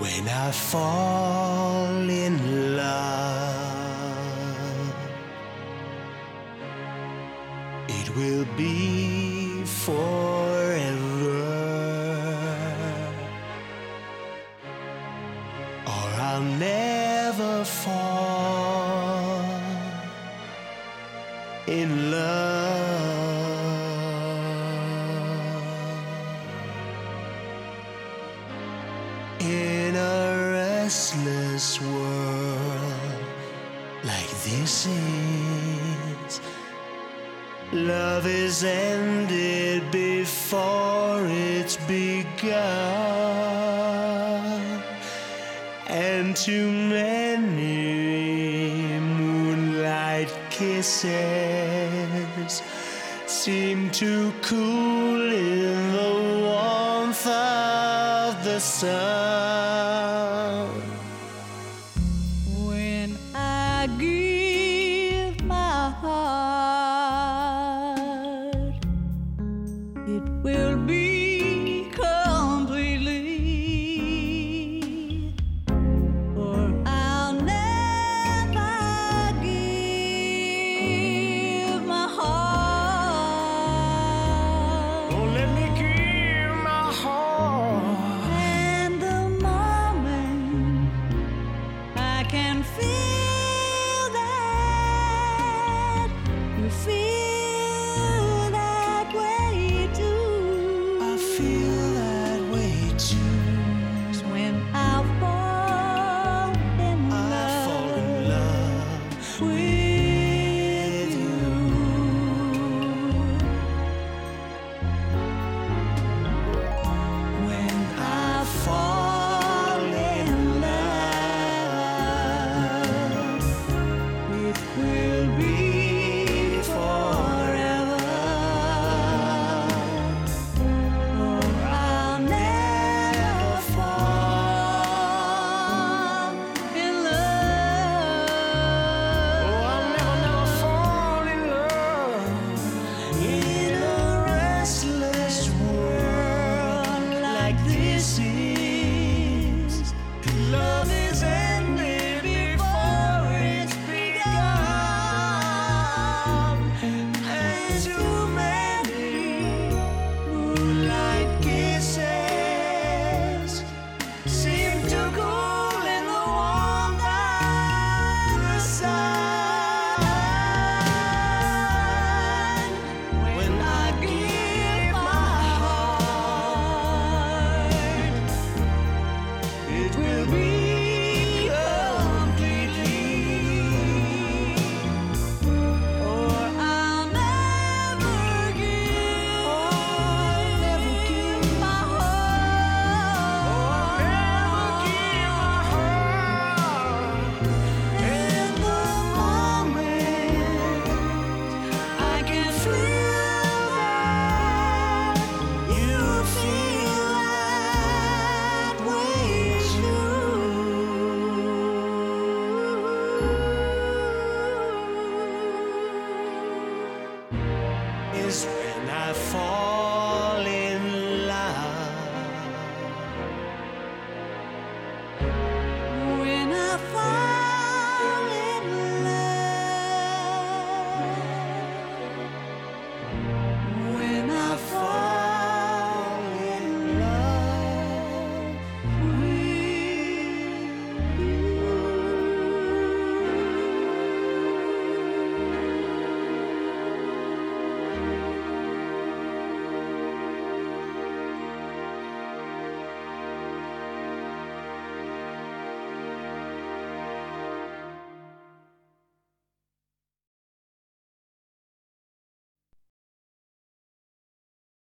When I fall in love, it will be forever, or I'll never fall in love. In a restless world like this is, love is ended before it's begun, and too many moonlight kisses seem to cool in the warmth of the sun. When I give my heart, it will be